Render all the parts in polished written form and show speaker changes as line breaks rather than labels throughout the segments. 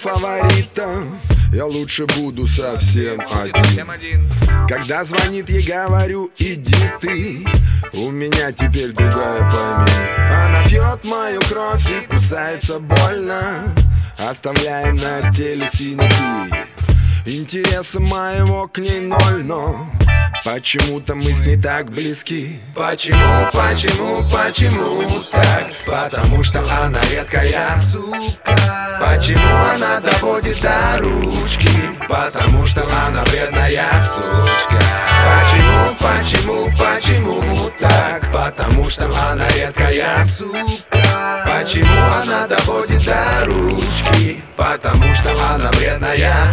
фаворитов, я лучше буду совсем один. Когда звонит, я говорю: иди ты, у меня теперь другая память. Она пьет мою кровь и кусается больно, оставляя на теле синяки. Интереса моего к ней ноль, но почему-то мы с ней так близки. Почему так? Потому что она редкая сука. Почему она доводит до ручки? Потому что она вредная сучка. Почему так? Потому что она редкая сука. Почему она доводит до ручки? Потому что она вредная.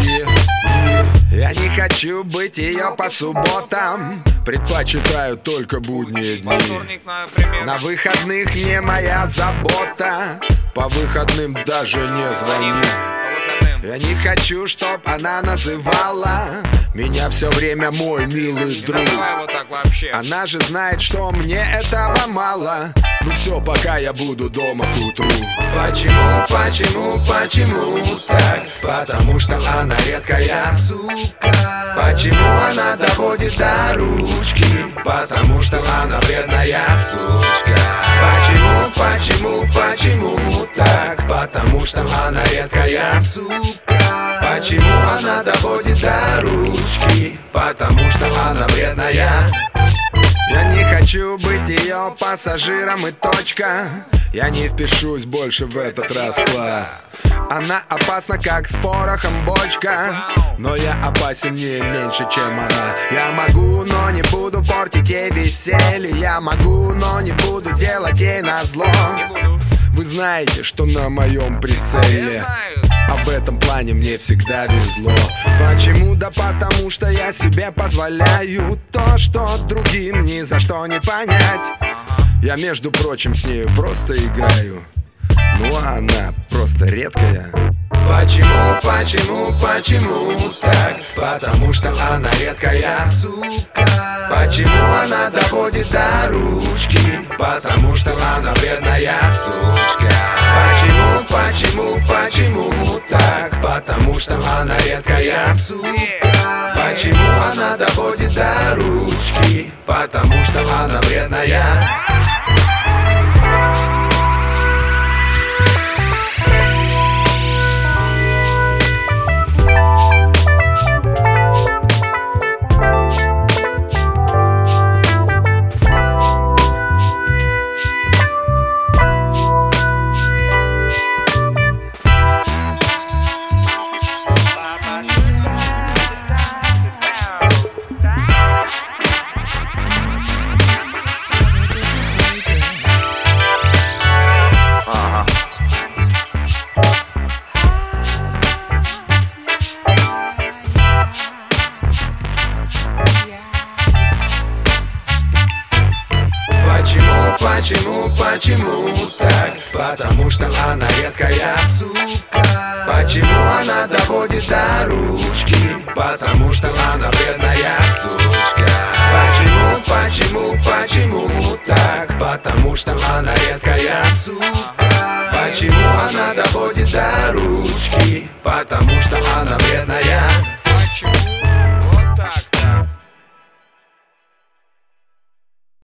Я не хочу быть ее по субботам, предпочитаю только будние дни. На выходных не моя забота, по выходным даже не звони. Я не хочу, чтоб она называла меня все время мой милый друг. Она же знает, что мне этого мало. Ну все, пока я буду дома к утру. Почему так? Потому что она редкая сука. Почему она доводит до ручки? Потому что она вредная сучка. Почему так? Потому что она редкая сука. Почему она доводит до ручки? Потому что она вредная. Я не хочу быть ее пассажиром и точка. Я не впишусь больше в этот расклад. Она опасна, как с порохом бочка, но я опасен не меньше, чем она. Я могу, но не буду портить ей веселье. Я могу, но не буду делать ей назло. Вы знаете, что на моем прицеле, а в этом плане мне всегда везло. Почему? Да потому что я себе позволяю то, что другим ни за что не понять. Я, между прочим, с нею просто играю, ну а она просто редкая. Почему так? Потому что она редкая сука. Почему она доводит до ручки? Потому что она вредная сучка. Почему так? Потому что она редкая сука. Почему она доводит до ручки? Потому что она вредная. Почему так? Потому что она редкая сука. Почему она доводит до ручки? Потому что она вредная сучка. Почему так? Потому что она редкая сука. Почему она доводит до ручки? Потому что она вредная.